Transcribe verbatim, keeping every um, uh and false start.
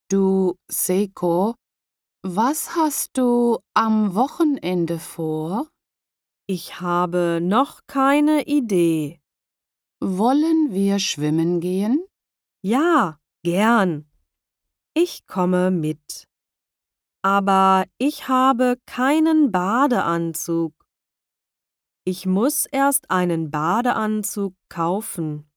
Du, Seiko, was hast du am Wochenende vor? Ich habe noch keine Idee. Wollen wir schwimmen gehen? Ja, gern. Ich komme mit. Aber ich habe keinen Badeanzug. Ich muss erst einen Badeanzug kaufen.